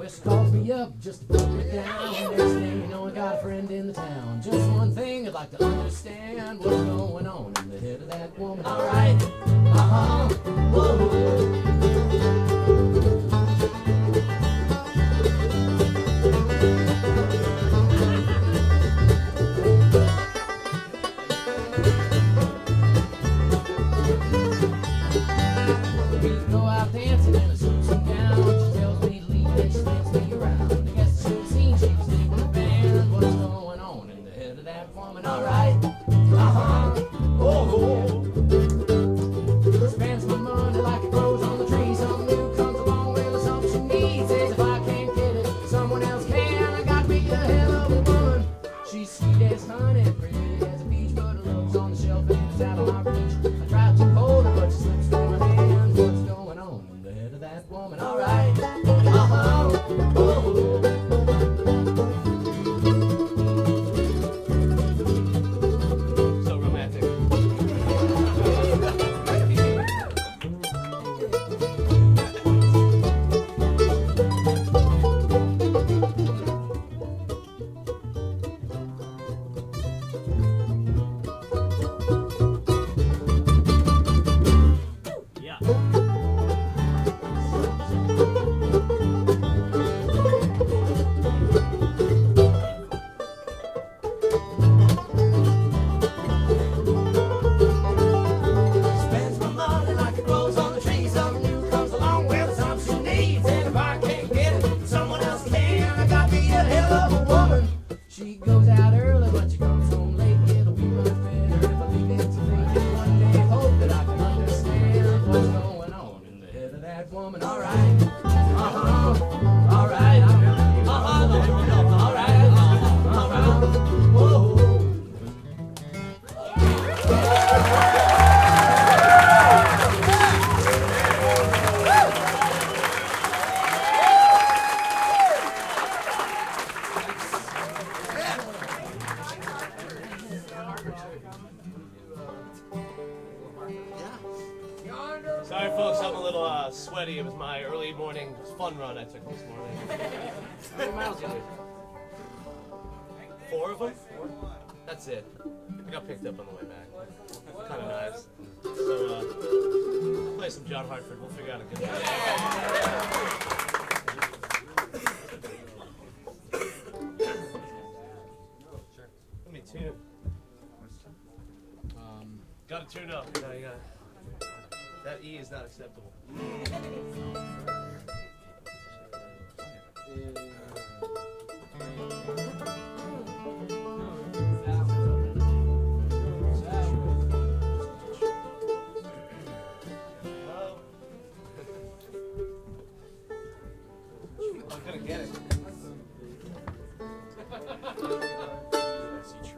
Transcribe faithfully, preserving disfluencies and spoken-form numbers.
Well, she calls me up just to put me down. Next thing you know, I got a friend in the town. Just one thing I'd like to understand, what's going on in the head of that woman. Alright, uh-huh, whoa. Dancing in a suit and gown. She tells me to leave and she spins me around. I guess she should've seen she was leaving the band. What's going on in the head of that woman? Alright, uh-huh, oh, oh. Spends my money like it grows on the tree. Something new comes along with something she needs. Says if I can't get it, someone else can. I got me a hell of a woman. She's sweet as honey, pretty as a peach, but her love's on the shelf and it's out of my reach. I tried to hold her, but she slips through my hands. What's going on in the head of that woman? Alright, uh-huh, oh. So romantic. Yeah. Spends my money like it grows on the tree. Something new comes along with something she needs. And if I can't get it, someone else can. I got me a hell of a woman. She goes out early, but she comes home late. It'll be much better if I leave it too late. And one day hope that I can understand what's going on in the head of that woman. Alright, uh-huh, alright, uh-huh, alright, uh-huh, alright, whoa. Sorry, folks, I'm a little uh, sweaty. It was my early morning fun run I took this morning. How many miles did you do? Four of them? That's it. I got picked up on the way back. Kind of nice. So, uh, play some John Hartford. We'll figure out a good Let me tune. Um, gotta tune up. You know, you gotta. That E is not acceptable. I'm gonna get it.